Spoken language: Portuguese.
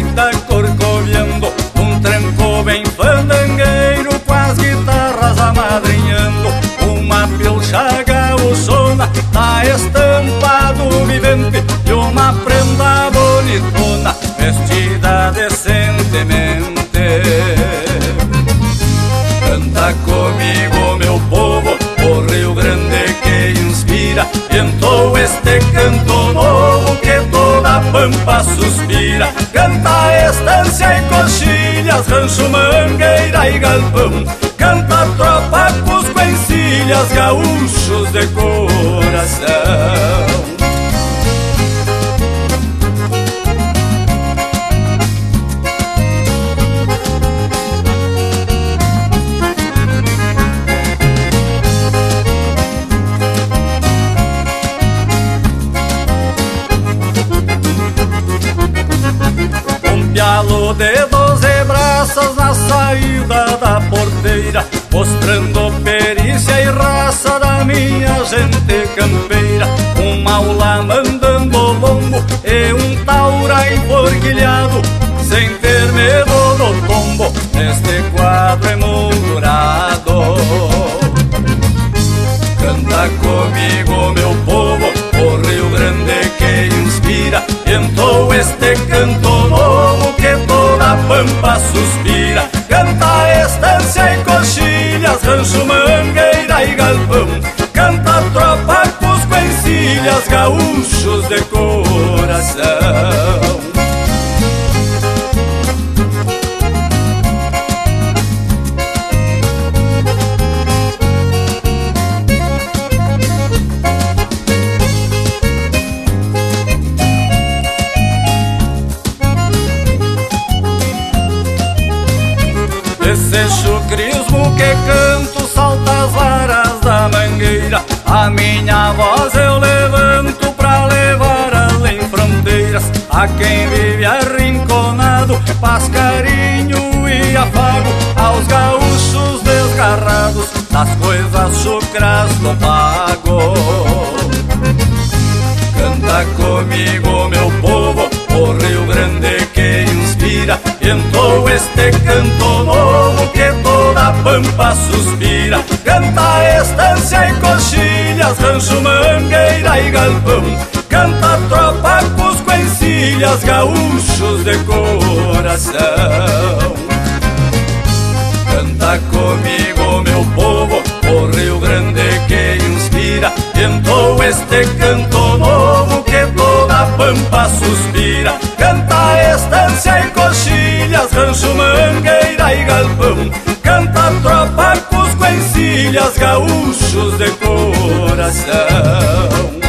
gaita corcoviando, um tranco bem fandangueiro com as guitarras amadrinhando. Uma pilcha gaúchona tá estampado vivente e uma prenda bonitona vestida decentemente. Canta comigo, meu povo, o Rio Grande que inspira. Entou este canto novo que toda a pampa suspira. Canta a estância e coxilhas, rancho, mangueira e galpão. Canta a tropa, cusco, encilhas, gaúchos de coração. Pialo de 12 braças na saída da porteira, mostrando perícia e raça da minha gente campeira. Um maula mandando lombo e um taura enforquilhado, sem ter medo do tombo, neste quadro emoldurado. Canta comigo, meu povo, o Rio Grande que inspira. Entou este canto novo que toda a pampa suspira. Canta a estância e coxilhas, rancho, mangueira e galpão. Canta a tropa, cusco, encilhas, gaúchos de coração. Esse chucrismo que canto salta as varas da mangueira. A minha voz eu levanto pra levar além fronteiras. A quem vive arrinconado, paz, carinho e afago. Aos gaúchos desgarrados das coisas chucras do pago. Canta comigo, meu povo, o Rio Grande que inspira. Entou este canto novo que toda a pampa suspira. Canta a estância e coxilhas, rancho, mangueira e galpão. Canta a tropa, cusco, encilhas, gaúchos de coração. Canta comigo, meu povo, o Rio Grande que inspira. Entou este canto novo que toda a pampa suspira. Canta a estância e coxilhas, rancho, mangueira e galpão. Canta a tropa, cusco, encilhas, gaúchos de coração.